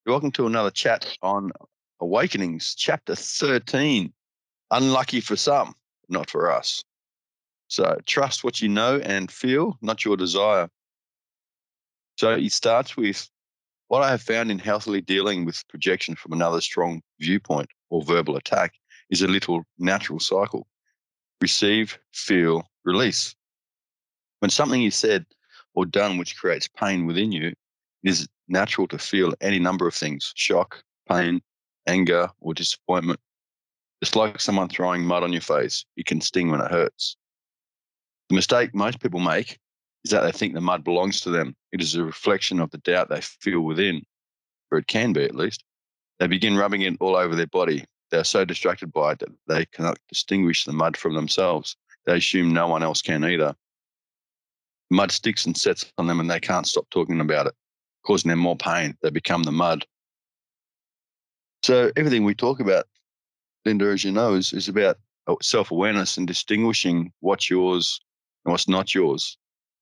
Welcome to another chat on Awakenings, chapter 13. Unlucky for some, not for us. So trust what you know and feel, not your desire. So it starts with what I have found in healthily dealing with projection from another strong viewpoint or verbal attack is a little natural cycle. Receive, feel, release. When something is said or done which creates pain within you, it is natural to feel any number of things: shock, pain, anger, or disappointment. It's like someone throwing mud on your face. It can sting when it hurts. The mistake most people make is that they think the mud belongs to them. It is a reflection of the doubt they feel within, or it can be at least. They begin rubbing it all over their body. They are so distracted by it that they cannot distinguish the mud from themselves. They assume no one else can either. Mud sticks and sets on them and they can't stop talking about it, causing them more pain. They become the mud. So everything we talk about, Linda, as you know, is about self-awareness and distinguishing what's yours and what's not yours.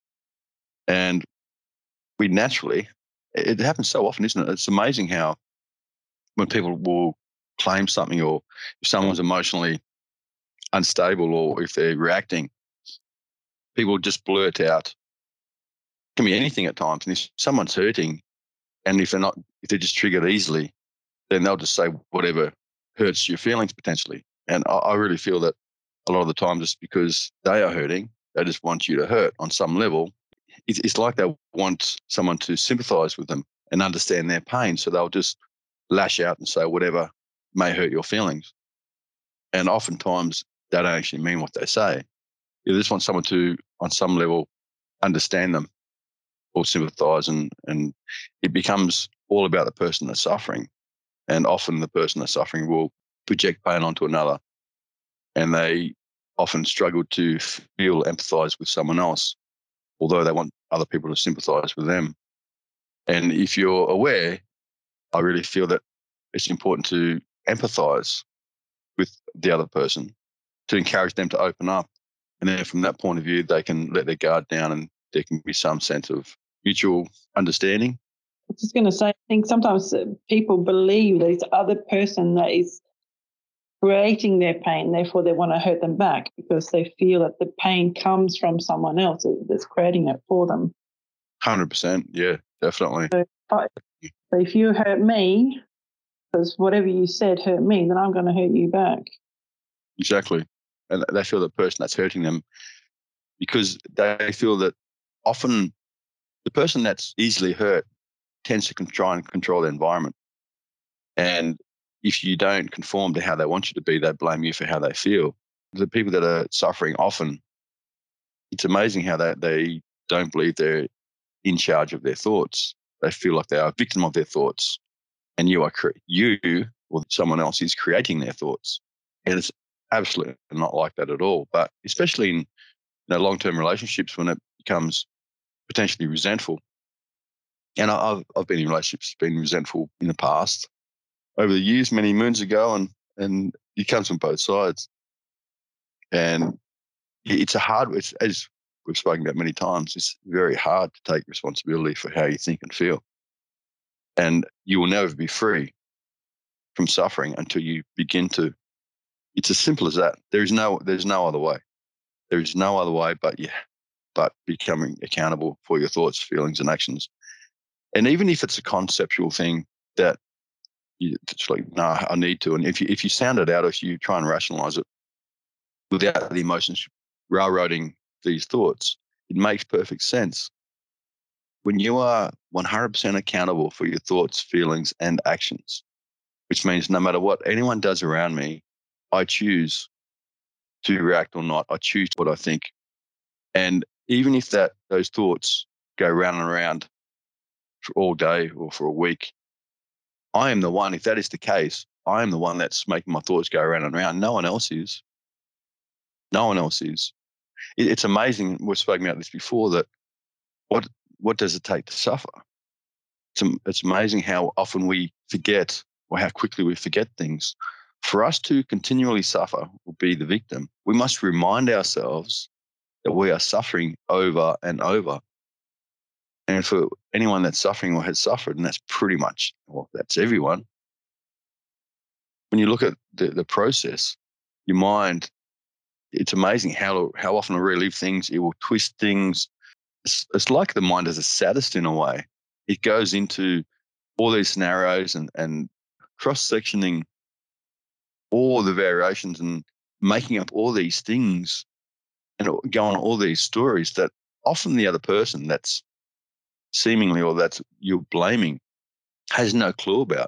And we naturally, it happens so often, isn't it? It's amazing how when people will claim something, or if someone's emotionally unstable, or if they're reacting, people just blurt out. It can be anything at times. And if someone's hurting, and if they're just triggered easily, then they'll just say whatever hurts your feelings potentially. And I really feel that a lot of the time, just because they are hurting, they just want you to hurt on some level. It's like they want someone to sympathize with them and understand their pain. So they'll just lash out and say whatever may hurt your feelings. And oftentimes they don't actually mean what they say. You just want someone to, on some level, understand them or sympathize. And it becomes all about the person that's suffering. And often the person that's suffering will project pain onto another. And they often struggle to feel, empathize with someone else, although they want other people to sympathize with them. And if you're aware, I really feel that it's important to empathize with the other person, to encourage them to open up. And then from that point of view, they can let their guard down and there can be some sense of mutual understanding. I was just going to say, I think sometimes people believe that it's the other person that is creating their pain, therefore they want to hurt them back because they feel that the pain comes from someone else that's creating it for them. 100%, yeah, definitely. So if you hurt me, because whatever you said hurt me, then I'm going to hurt you back. Exactly. And they feel the person that's hurting them, because they feel that often the person that's easily hurt tends to try and control the environment. And if you don't conform to how they want you to be, they blame you for how they feel. The people that are suffering often, it's amazing how they don't believe they're in charge of their thoughts. They feel like they are a victim of their thoughts, and you or someone else is creating their thoughts. And it's absolutely not like that at all. But especially in long-term relationships, when it becomes potentially resentful. And I've been in relationships, been resentful in the past, over the years, many moons ago, and it comes from both sides. And it's as we've spoken about many times, it's very hard to take responsibility for how you think and feel. And you will never be free from suffering until you begin to. It's as simple as that. There's no other way. There is no other way but becoming accountable for your thoughts, feelings, and actions. And even if it's a conceptual thing that it's like, no, I need to. And if you sound it out, if you try and rationalize it without the emotions railroading these thoughts, it makes perfect sense. When you are 100% accountable for your thoughts, feelings, and actions, which means no matter what anyone does around me, I choose to react or not. I choose what I think. And even if those thoughts go round and around for all day or for a week, I am the one, if that is the case, I am the one that's making my thoughts go around and around. No one else is. No one else is. It's amazing. We've spoken about this before, that what does it take to suffer? It's amazing how often we forget, or how quickly we forget things. For us to continually suffer or be the victim, we must remind ourselves that we are suffering over and over. And for anyone that's suffering or has suffered, and that's pretty much, well, that's everyone, when you look at the process, your mind, it's amazing how often it relive things. It will twist things. It's like the mind is a sadist in a way. It goes into all these scenarios and cross-sectioning all the variations and making up all these things and going on all these stories that often the other person that's seemingly or that's you're blaming has no clue about.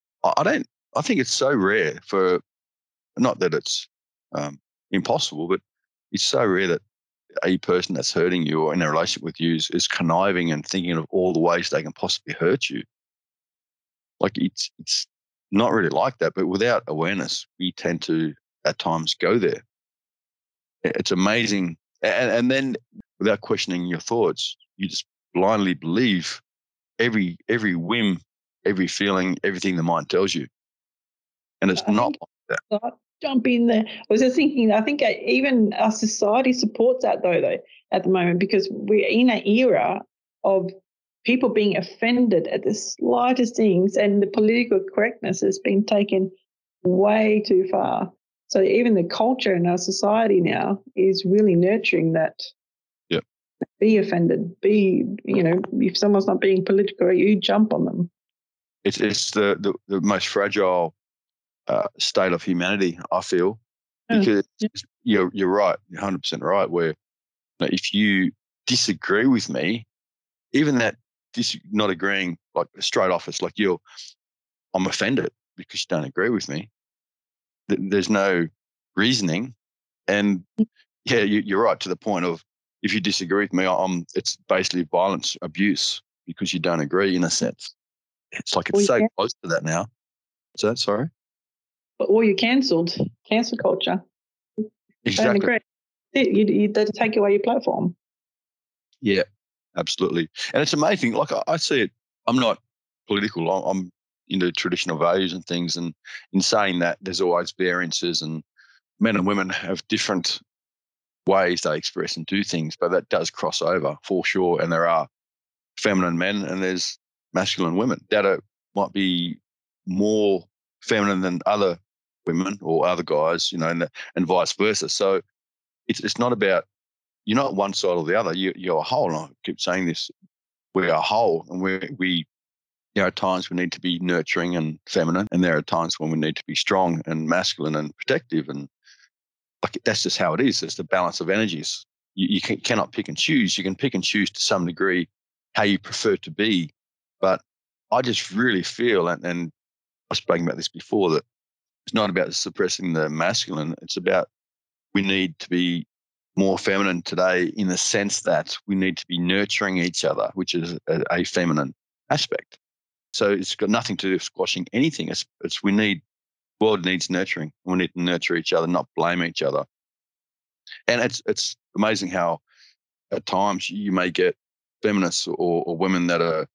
I think it's so rare for, not that it's impossible, but it's so rare that a person that's hurting you or in a relationship with you is conniving and thinking of all the ways they can possibly hurt you. Like it's not really like that, but without awareness, we tend to at times go there. It's amazing. And then without questioning your thoughts, you just blindly believe every whim, every feeling, everything the mind tells you. And it's not like that. I'll jump in there. I was just thinking, I think even our society supports that though, at the moment, because we're in an era of people being offended at the slightest things, and the political correctness has been taken way too far. So even the culture in our society now is really nurturing that. Yeah. Be offended. If someone's not being political, you jump on them. It's the most fragile state of humanity, I feel, because you're right, you're 100% right. Where if you disagree with me, even that not agreeing, like straight off, it's like I'm offended because you don't agree with me. There's no reasoning, and yeah, you're right to the point of if you disagree with me, it's basically violence, abuse because you don't agree in a sense. It's like it's so close to that now. Is that sorry? Or you're cancelled. Cancel culture. Exactly. They take away your platform. Yeah, absolutely. And it's amazing. Like I see it. I'm not political. I'm into traditional values and things. And in saying that, there's always variances, and men and women have different ways they express and do things, but that does cross over for sure. And there are feminine men and there's masculine women that might be more feminine than other women or other guys, and vice versa. So it's not about, you're not one side or the other. You're a whole. And I keep saying this: we are whole, and we there are times we need to be nurturing and feminine, and there are times when we need to be strong and masculine and protective. And like that's just how it is. It's the balance of energies. You cannot pick and choose. You can pick and choose to some degree how you prefer to be, but I just really feel, and I've spoken about this before, that it's not about suppressing the masculine. It's about we need to be more feminine today in the sense that we need to be nurturing each other, which is a feminine aspect. So it's got nothing to do with squashing anything. It's the world needs nurturing. We need to nurture each other, not blame each other. And it's amazing how at times you may get feminists or women that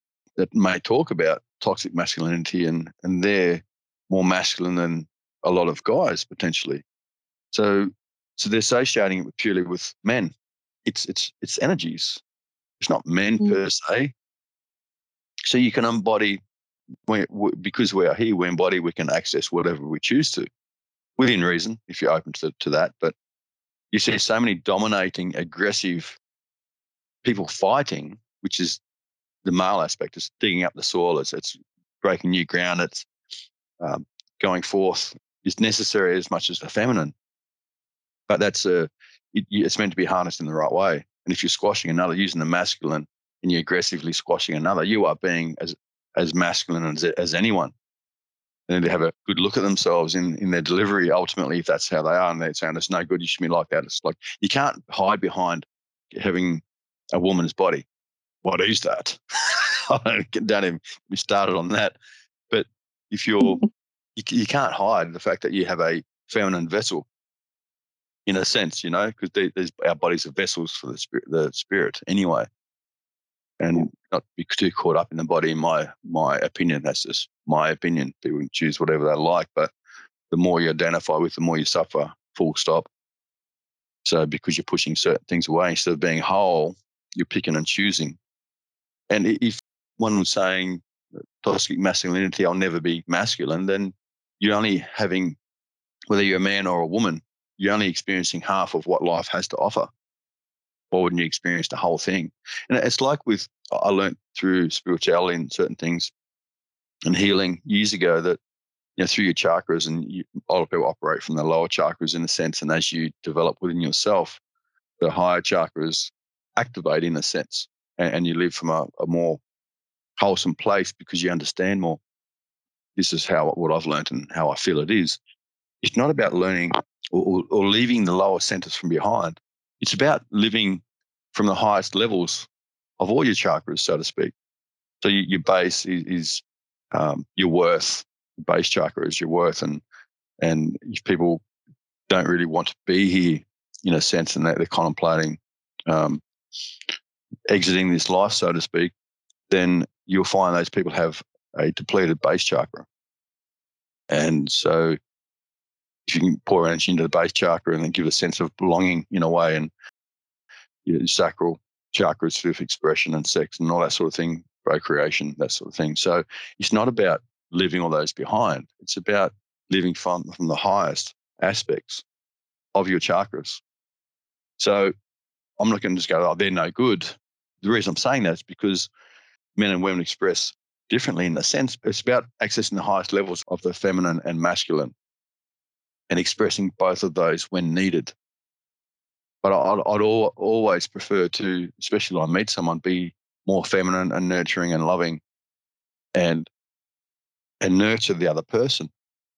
may talk about toxic masculinity and they're more masculine than a lot of guys potentially. So they're associating it purely with men. It's energies. It's not men per se. So you can embody, because we are here, we can access whatever we choose to, within reason, if you're open to that. But you see so many dominating, aggressive people fighting, which is the male aspect. It's digging up the soil. It's breaking new ground. It's going forth is necessary as much as the feminine. But it's meant to be harnessed in the right way. And if you're squashing another, using the masculine, and you're aggressively squashing another, you are being as masculine as anyone. They need to have a good look at themselves in their delivery, ultimately, if that's how they are, and they're saying it's no good, you should be like that. It's like you can't hide behind having a woman's body. What is that? I don't even be started on that. But if you can't hide the fact that you have a feminine vessel, in a sense, because our bodies are vessels for the spirit anyway, and not be too caught up in the body. In my opinion, that's just my opinion. People can choose whatever they like, but the more you identify with, the more you suffer. Full stop. So because you're pushing certain things away instead of being whole, you're picking and choosing. And if one was saying toxic masculinity, I'll never be masculine, then you're only having, whether you're a man or a woman, you're only experiencing half of what life has to offer. Why wouldn't you experience the whole thing? And it's like I learned through spirituality and certain things and healing years ago that, through your chakras, and a lot of people operate from the lower chakras in a sense, and as you develop within yourself, the higher chakras activate in a sense, and you live from a more wholesome place because you understand more. This is what I've learned and how I feel it is. It's not about learning or leaving the lower centers from behind. It's about living from the highest levels of all your chakras, so to speak. So your base is your worth. Base chakra is your worth, and if people don't really want to be here, in a sense, and they're contemplating exiting this life, so to speak, then you'll find those people have a depleted base chakra. And so if you can pour energy into the base chakra and then give a sense of belonging in a way, and your sacral chakra is sort of expression and sex and all that sort of thing, procreation, that sort of thing. So it's not about leaving all those behind. It's about living from the highest aspects of your chakras. So I'm not going to just go, oh, they're no good. The reason I'm saying that is because men and women express differently in a sense. It's about accessing the highest levels of the feminine and masculine and expressing both of those when needed. But I'd always prefer to, especially when I meet someone, be more feminine and nurturing and loving, and nurture the other person,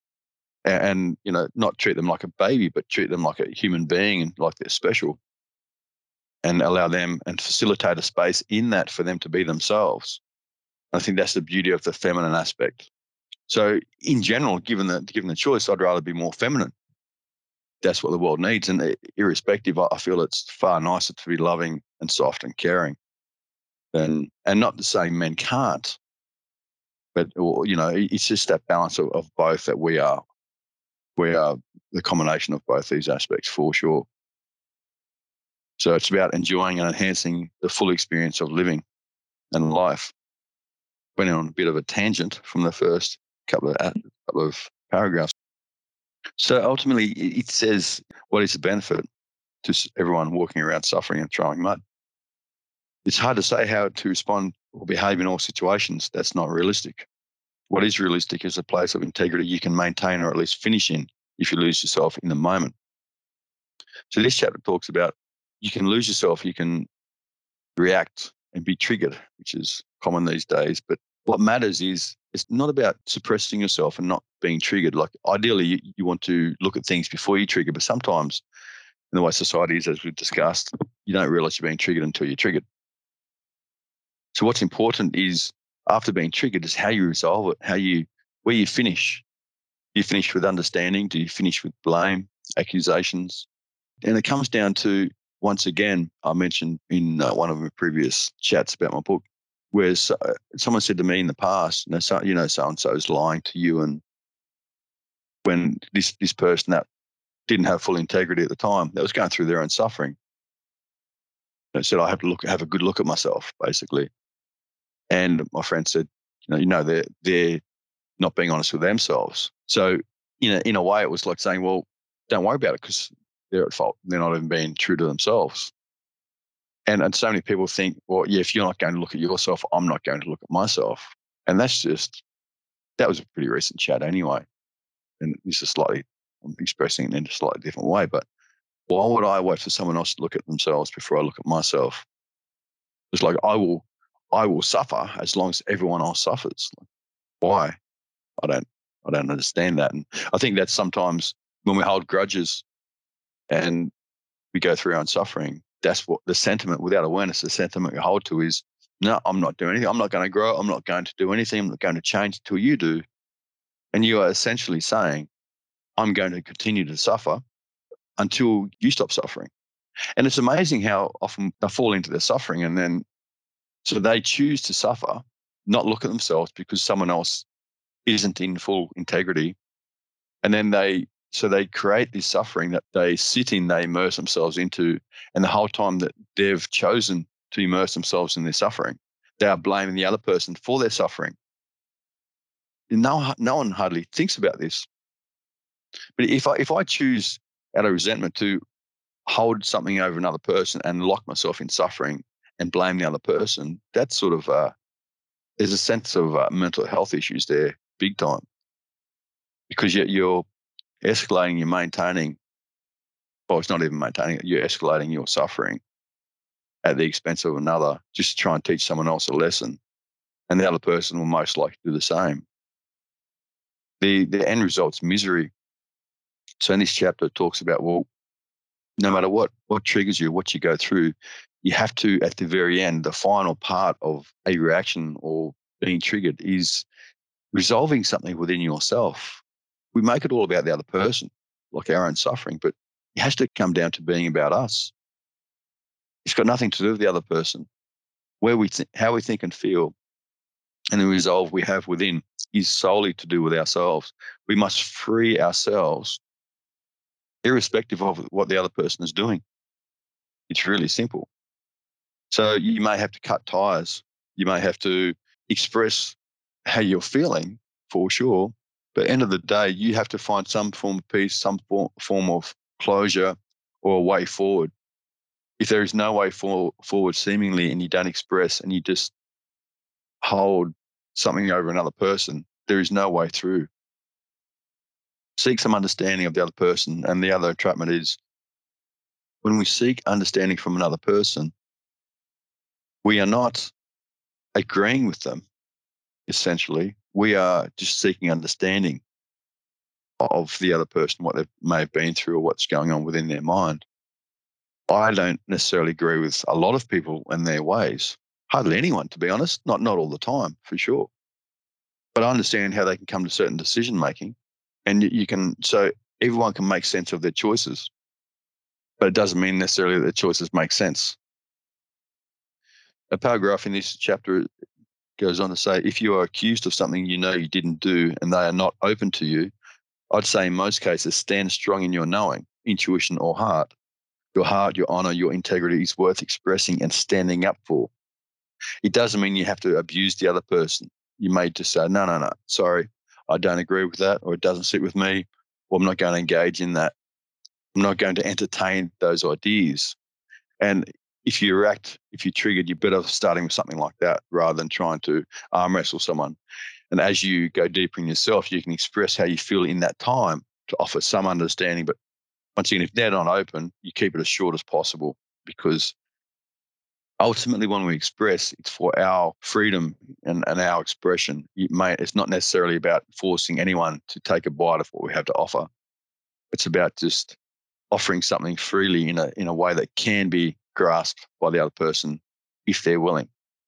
and not treat them like a baby, but treat them like a human being and like they're special, and allow them and facilitate a space in that for them to be themselves. I think that's the beauty of the feminine aspect. So in general, given the choice, I'd rather be more feminine. That's what the world needs. And irrespective, I feel it's far nicer to be loving and soft and caring and not to say men can't, but, it's just that balance of both that we are the combination of both these aspects for sure. So it's about enjoying and enhancing the full experience of living and life. Went on a bit of a tangent from the first couple of paragraphs. So ultimately, it says, what is the benefit to everyone walking around suffering and throwing mud? It's hard to say how to respond or behave in all situations. That's not realistic. What is realistic is a place of integrity you can maintain or at least finish in if you lose yourself in the moment. So this chapter talks about you can lose yourself, you can react and be triggered, which is common these days. But what matters is it's not about suppressing yourself and not being triggered. Like ideally, you want to look at things before you trigger, but sometimes in the way society is, as we've discussed, you don't realize you're being triggered until you're triggered. So what's important is after being triggered is how you resolve it, where you finish. Do you finish with understanding? Do you finish with blame, accusations? And it comes down to, once again, I mentioned in one of my previous chats about my book, where someone said to me in the past, so-and-so is lying to you. And when this person that didn't have full integrity at the time, that was going through their own suffering, they said, I have to have a good look at myself, basically. And my friend said, they're not being honest with themselves. So in a way, it was like saying, well, don't worry about it because they're at fault. They're not even being true to themselves. And so many people think, well, yeah, if you're not going to look at yourself, I'm not going to look at myself. And that was a pretty recent chat anyway. And this is I'm expressing it in a slightly different way. But why would I wait for someone else to look at themselves before I look at myself? It's like I will suffer as long as everyone else suffers. Why? I don't understand that. And I think that sometimes when we hold grudges and we go through our own suffering, that's what the sentiment, without awareness, the sentiment we hold to is, no, I'm not doing anything. I'm not going to grow. I'm not going to do anything. I'm not going to change until you do. And you are essentially saying, I'm going to continue to suffer until you stop suffering. And it's amazing how often they fall into their suffering, and then so they choose to suffer, not look at themselves because someone else isn't in full integrity. And then they create this suffering that they sit in, they immerse themselves into, and the whole time that they've chosen to immerse themselves in their suffering, They are blaming the other person for their suffering. No one hardly thinks about this. But if I choose out of resentment to hold something over another person and lock myself in suffering and blame the other person, that's sort of there's a sense of mental health issues there, big time, because you're escalating, you're maintaining. Well, it's not even maintaining it. You're escalating your suffering at the expense of another, just to try and teach someone else a lesson, and the other person will most likely do the same. The end result's misery. So in this chapter, it talks about, well, no matter what triggers you, what you go through, you have to, at the very end, the final part of a reaction or being triggered is resolving something within yourself. We make it all about the other person, like our own suffering, but it has to come down to being about us. It's got nothing to do with the other person. How we think and feel, and the resolve we have within is solely to do with ourselves. We must free ourselves, irrespective of what the other person is doing. It's really simple. So you may have to cut ties. You may have to express how you're feeling, for sure. But at the end of the day, you have to find some form of peace, some form of closure, or a way forward. If there is no way forward seemingly, and you don't express and you just hold something over another person, there is no way through. Seek some understanding of the other person. And the other entrapment is, when we seek understanding from another person, we are not agreeing with them, essentially. We are just seeking understanding of the other person, what they may have been through or what's going on within their mind. I don't necessarily agree with a lot of people and their ways. Hardly anyone, to be honest. Not all the time, for sure. But I understand how they can come to certain decision making, and so everyone can make sense of their choices, but it doesn't mean necessarily that their choices make sense. A paragraph in this chapter goes on to say, if you are accused of something you know you didn't do and they are not open to you, I'd say in most cases, stand strong in your knowing, intuition, or heart. Your heart, your honor, your integrity is worth expressing and standing up for. It doesn't mean you have to abuse the other person. You may just say, no, sorry, I don't agree with that, or it doesn't sit with me, or I'm not going to engage in that. I'm not going to entertain those ideas. And if you're triggered, you're better starting with something like that rather than trying to arm wrestle someone. And as you go deeper in yourself, you can express how you feel in that time to offer some understanding. But once again, if they're not open, you keep it as short as possible, because ultimately when we express, it's for our freedom and our expression. It's not necessarily about forcing anyone to take a bite of what we have to offer. It's about just offering something freely in a way that can be grasped by the other person if they're willing.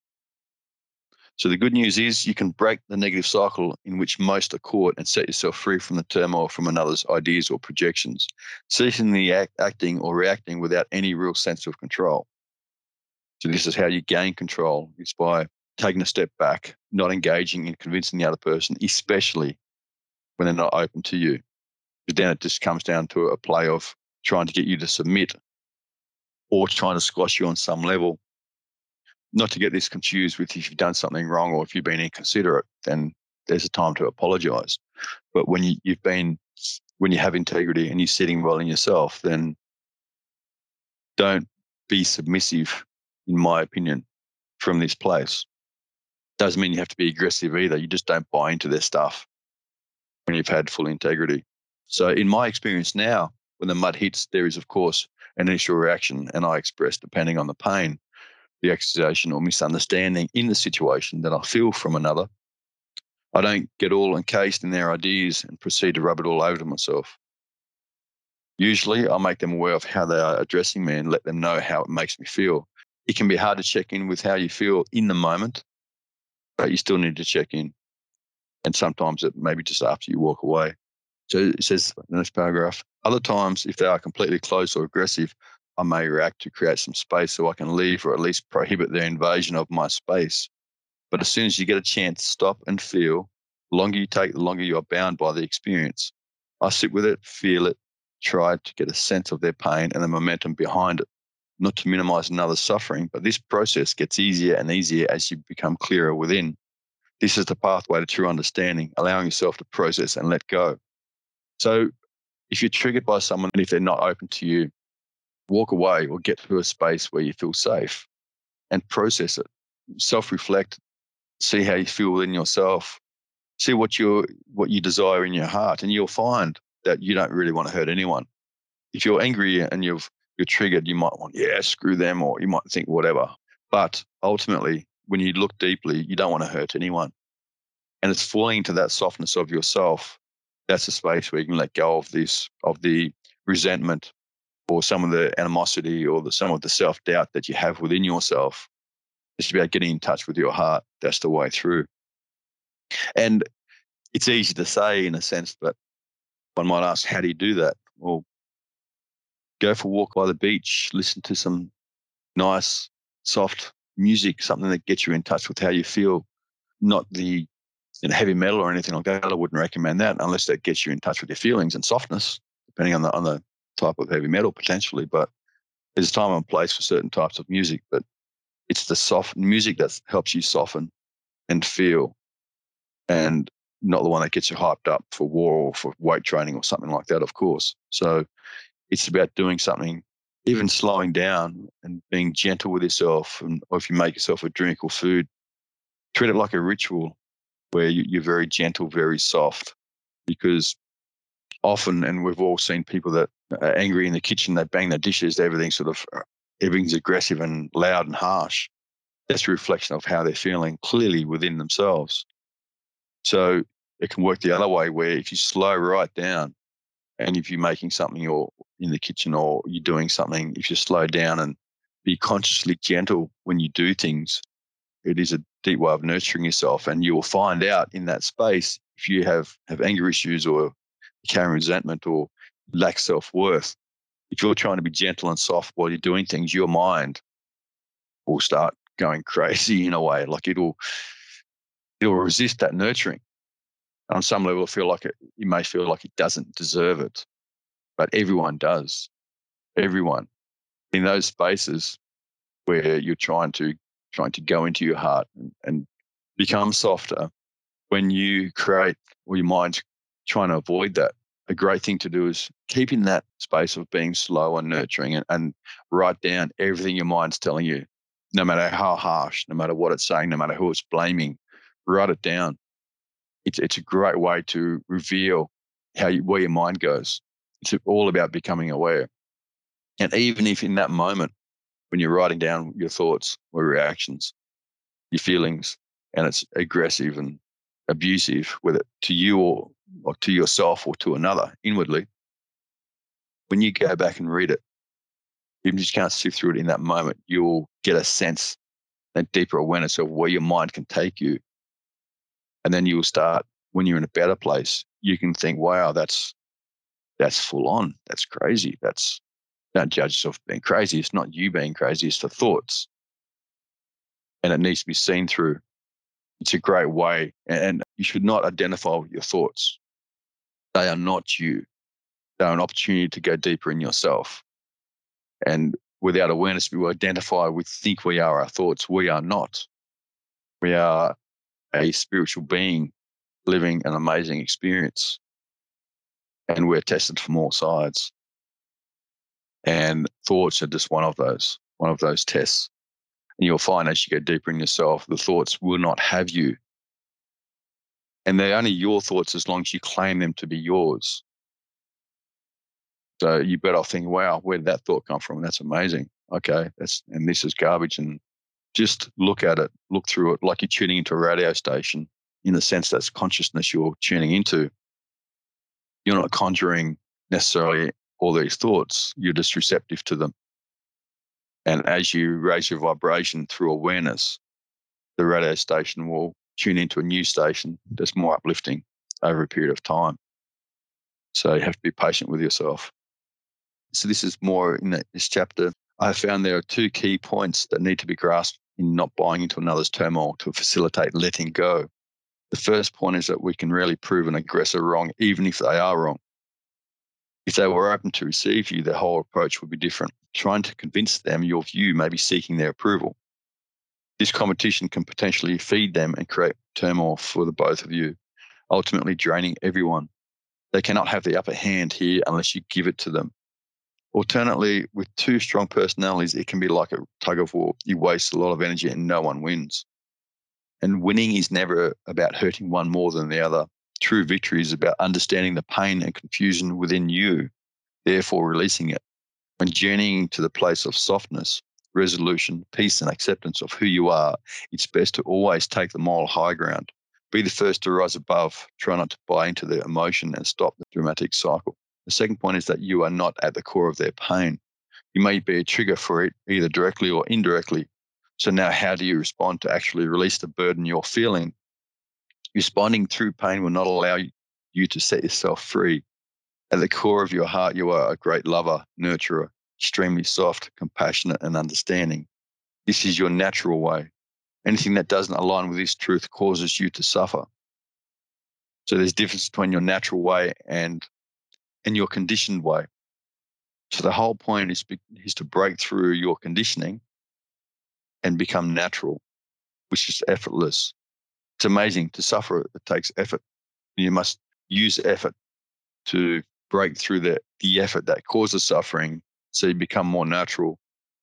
So the good news is you can break the negative cycle in which most are caught and set yourself free from the turmoil from another's ideas or projections, ceasingly acting or reacting without any real sense of control. So this is how you gain control, is by taking a step back, not engaging in convincing the other person, especially when they're not open to you. Because then it just comes down to a play of trying to get you to submit or trying to squash you on some level. Not to get this confused with if you've done something wrong or if you've been inconsiderate, then there's a time to apologize. But when you have integrity and you're sitting well in yourself, then don't be submissive, in my opinion, from this place. Doesn't mean you have to be aggressive either. You just don't buy into their stuff when you've had full integrity. So in my experience now, when the mud hits, there is, of course, an initial reaction, and I express, depending on the pain, the accusation or misunderstanding in the situation that I feel from another. I don't get all encased in their ideas and proceed to rub it all over to myself. Usually I make them aware of how they are addressing me and let them know how it makes me feel. It can be hard to check in with how you feel in the moment, but you still need to check in. And sometimes it may be just after you walk away. So it says in this paragraph, other times, if they are completely close or aggressive, I may react to create some space so I can leave or at least prohibit their invasion of my space. But as soon as you get a chance, stop and feel. The longer you take, the longer you are bound by the experience. I sit with it, feel it, try to get a sense of their pain and the momentum behind it. not to minimize another's suffering, but this process gets easier and easier as you become clearer within. This is the pathway to true understanding, allowing yourself to process and let go. So if you're triggered by someone and if they're not open to you, walk away or get to a space where you feel safe and process it. Self-reflect, see how you feel within yourself, see what you desire in your heart, and you'll find that you don't really want to hurt anyone. If you're angry and you're triggered, you might want, screw them, or you might think whatever. But ultimately, when you look deeply, you don't want to hurt anyone. And it's falling into that softness of yourself. That's a space where you can let go of the resentment or some of the animosity or some of the self-doubt that you have within yourself. It's about getting in touch with your heart. That's the way through. And it's easy to say in a sense, but one might ask, how do you do that? Well, go for a walk by the beach, listen to some nice, soft music, something that gets you in touch with how you feel, not the heavy metal or anything like that. I wouldn't recommend that unless that gets you in touch with your feelings and softness, depending on the type of heavy metal potentially. But there's a time and place for certain types of music, but it's the soft music that helps you soften and feel, and not the one that gets you hyped up for war or for weight training or something like that, of course. So it's about doing something, even slowing down and being gentle with yourself. Or if you make yourself a drink or food, treat it like a ritual where you're very gentle, very soft, because often, and we've all seen people that are angry in the kitchen, they bang their dishes, everything's aggressive and loud and harsh. That's a reflection of how they're feeling clearly within themselves. So it can work the other way, where if you slow right down, and if you're making something or in the kitchen or you're doing something, if you slow down and be consciously gentle when you do things, it is a deep way of nurturing yourself. And you will find out in that space, if you have anger issues or carry resentment or lack self-worth, if you're trying to be gentle and soft while you're doing things, your mind will start going crazy in a way. Like it'll resist that nurturing. On some level, you may feel like it doesn't deserve it, but everyone does. Everyone in those spaces where you're trying to go into your heart and become softer. When you create, or your mind's trying to avoid that, a great thing to do is keep in that space of being slow and nurturing, and write down everything your mind's telling you, no matter how harsh, no matter what it's saying, no matter who it's blaming. Write it down. It's a great way to reveal where your mind goes. It's all about becoming aware. And even if in that moment, when you're writing down your thoughts or reactions, your feelings, and it's aggressive and abusive, whether to you or to yourself or to another inwardly, when you go back and read it, even if you just can't sift through it in that moment, you'll get a sense, that deeper awareness of where your mind can take you. And then you will start, when you're in a better place, you can think, wow, that's full on. That's crazy. Don't judge yourself for being crazy. It's not you being crazy. It's the thoughts. And it needs to be seen through. It's a great way. And you should not identify with your thoughts. They are not you. They're an opportunity to go deeper in yourself. And without awareness, we identify, we think we are our thoughts. We are not. We are a spiritual being living an amazing experience. And we're tested from all sides. And thoughts are just one of those tests. And you'll find as you go deeper in yourself, the thoughts will not have you. And they're only your thoughts as long as you claim them to be yours. So you better off thinking, wow, where did that thought come from? And that's amazing. Okay, and this is garbage. And just look at it, look through it, like you're tuning into a radio station, in the sense that's consciousness you're tuning into. You're not conjuring necessarily all these thoughts. You're just receptive to them. And as you raise your vibration through awareness, the radio station will tune into a new station that's more uplifting over a period of time. So you have to be patient with yourself. So this is more in this chapter. I found there are two key points that need to be grasped in not buying into another's turmoil to facilitate letting go. The first point is that we can rarely prove an aggressor wrong, even if they are wrong. If they were open to receive you, their whole approach would be different. trying to convince them your view, maybe seeking their approval. This competition can potentially feed them and create turmoil for the both of you, ultimately draining everyone. They cannot have the upper hand here unless you give it to them. Alternately, with two strong personalities, it can be like a tug of war. You waste a lot of energy and no one wins. And winning is never about hurting one more than the other. True victory is about understanding the pain and confusion within you, therefore releasing it. When journeying to the place of softness, resolution, peace, and acceptance of who you are, it's best to always take the moral high ground. Be the first to rise above. Try not to buy into the emotion and stop the dramatic cycle. The second point is that you are not at the core of their pain. You may be a trigger for it, either directly or indirectly. So now how do you respond to actually release the burden you're feeling? Responding through pain will not allow you to set yourself free. At the core of your heart, you are a great lover, nurturer, extremely soft, compassionate, and understanding. This is your natural way. Anything that doesn't align with this truth causes you to suffer. So there's a difference between your natural way and your conditioned way. So the whole point is to break through your conditioning and become natural, which is effortless. It's amazing. To suffer, it takes effort. You must use effort to break through the effort that causes suffering so you become more natural.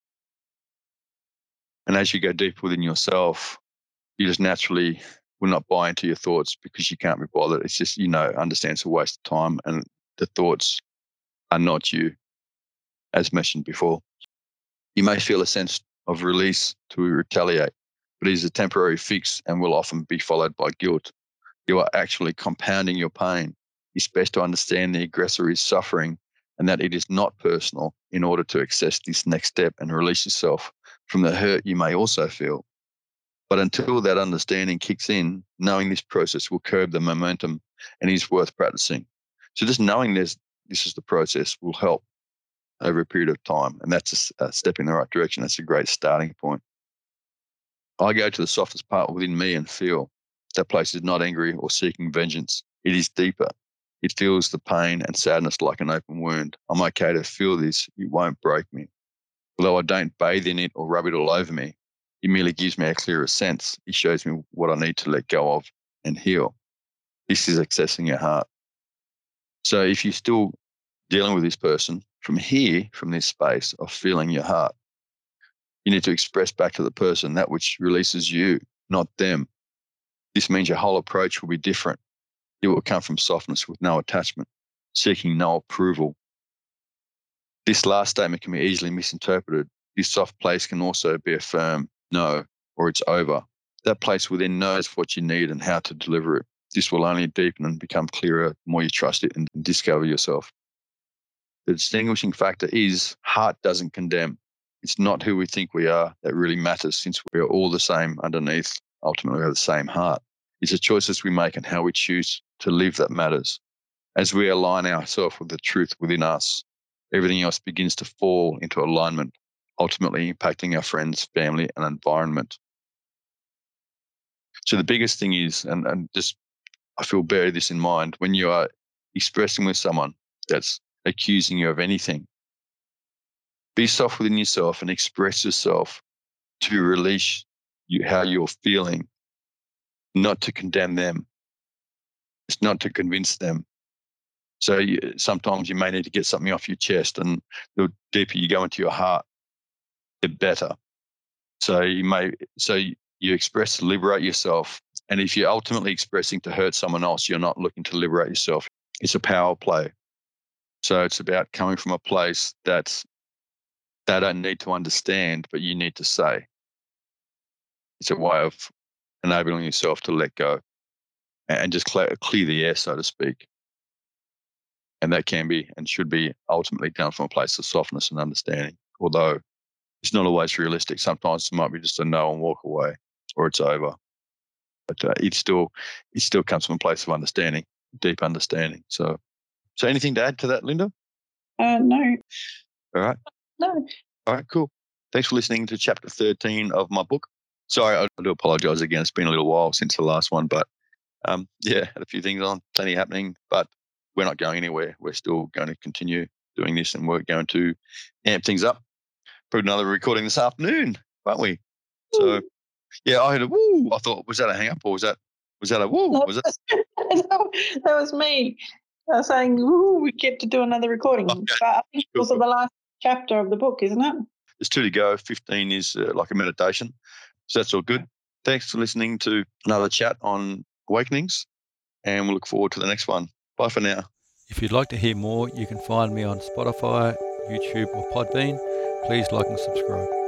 And as you go deep within yourself, you just naturally will not buy into your thoughts because you can't be bothered. It's just, understand it's a waste of time and the thoughts are not you, as mentioned before. You may feel a sense of release to retaliate, but it is a temporary fix and will often be followed by guilt. You are actually compounding your pain. It's best to understand the aggressor is suffering and that it is not personal in order to access this next step and release yourself from the hurt you may also feel. But until that understanding kicks in, knowing this process will curb the momentum and is worth practicing. So just knowing this is the process will help over a period of time. And that's a step in the right direction. That's a great starting point. I go to the softest part within me and feel that place is not angry or seeking vengeance. It is deeper. It feels the pain and sadness like an open wound. I'm okay to feel this. It won't break me. Although I don't bathe in it or rub it all over me, it merely gives me a clearer sense. It shows me what I need to let go of and heal. This is accessing your heart. So if you're still dealing with this person from here, from this space of feeling your heart, you need to express back to the person that which releases you, not them. This means your whole approach will be different. It will come from softness with no attachment, seeking no approval. This last statement can be easily misinterpreted. This soft place can also be a firm no, or it's over. That place within knows what you need and how to deliver it. This will only deepen and become clearer the more you trust it and discover yourself. The distinguishing factor is heart doesn't condemn. It's not who we think we are that really matters, since we are all the same underneath. Ultimately, we have the same heart. It's the choices we make and how we choose to live that matters. As we align ourselves with the truth within us, everything else begins to fall into alignment, ultimately impacting our friends, family, and environment. So the biggest thing is, and just I feel bear this in mind, when you are expressing with someone that's accusing you of anything, be soft within yourself and express yourself to release how you're feeling, not to condemn them. It's not to convince them. So sometimes you may need to get something off your chest, and the deeper you go into your heart, the better. So you express to liberate yourself. And if you're ultimately expressing to hurt someone else, you're not looking to liberate yourself. It's a power play. So it's about coming from a place that they don't need to understand, but you need to say. It's a way of enabling yourself to let go and just clear the air, so to speak. And that can be and should be ultimately done from a place of softness and understanding, although it's not always realistic. Sometimes it might be just a no and walk away, or it's over. But it still comes from a place of understanding, deep understanding. So anything to add to that, Linda? No. All right. No. All right, cool. Thanks for listening to chapter 13 of my book. Sorry, I do apologize again. It's been a little while since the last one, but had a few things on, plenty happening, but we're not going anywhere. We're still going to continue doing this, and we're going to amp things up. put another recording this afternoon, won't we? So, yeah, I heard a woo. I thought, was that a hang up or was that a woo? No, Was that? that was me saying, "Ooh, we get to do another recording." Okay. But I think it's also the last chapter of the book, isn't it? There's 2 to go. 15 is like a meditation. So that's all good. Thanks for listening to another chat on Awakenings, and we'll look forward to the next one. Bye for now. If you'd like to hear more, you can find me on Spotify, YouTube or Podbean. Please like and subscribe.